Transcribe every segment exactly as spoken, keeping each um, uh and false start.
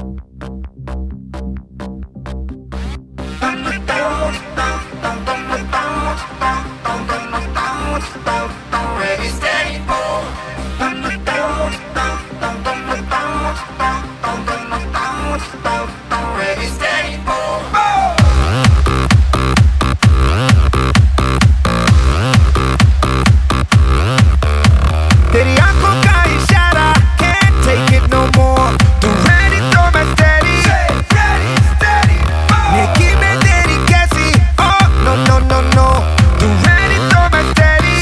Ready, steady, go. Ready, steady, go. तेरी आंखों का इशारा can't take it no more. तू ready तो मैं steady. नेकी में तेरी कैसी? Oh no no no no. तू ready तो मैं steady.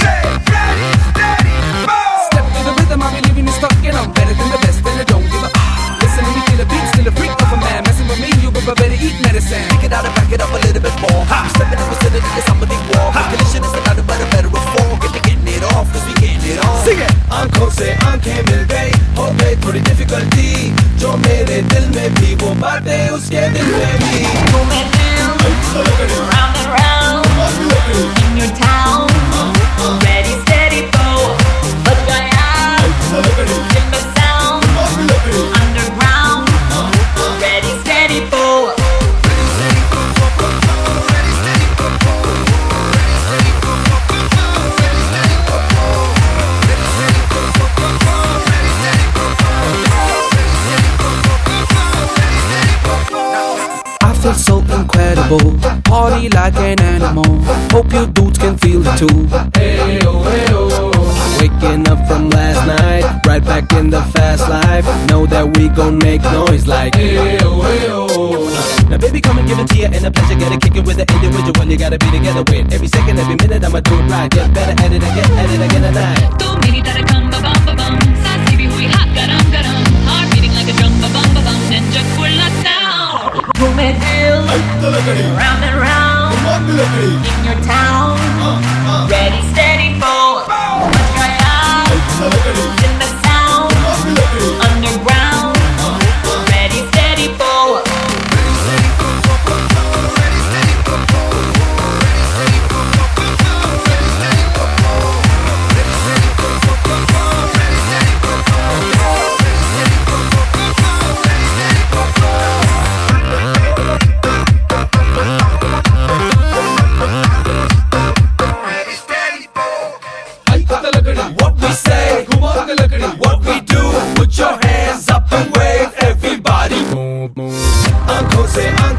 Step to the rhythm, I'm living is stuck and I'm better than the best and I don't give a listen to me, feel the beat, still a freak of a man. Messing with me, you better eat medicine. Pick it out and back it up a little bit more. I'm stepping in vicinity to somebody walk. Collision is another better, better reform. Get to getting it off, cause we getting it on. Sing it. आंखों से आंखें मिल गई, हो गई थोड़ी difficulty, जो मेरे दिल में भी वो बातें उसके दिल में भी. Moving down, round and round, in your town, ready, steady, go. But I am in the sound, underground, ready, steady, go. I feel so incredible, party like an animal. Hope you dudes can feel it too. Ayo, ayo. Waking up from last night, right back in the fast life. Know that we gon' make noise like Ayo, ayo. now baby, come and give it to you in a pleasure. Get it kicking with the individual you gotta be together with. Every second, every minute, I'ma do it right. Get better at it, I get at it again tonight. तू मेरी तरह खम बम बम सांसें भी हुई hot गरम गरम heart beating like a drum bum bum ninja कुल्ला sound Moving down, round and round, in your town, ready, steady, go. But I am in the sound, underground, ready, steady, go. What we say, what we do, put your hands up and wave, everybody. आंखों से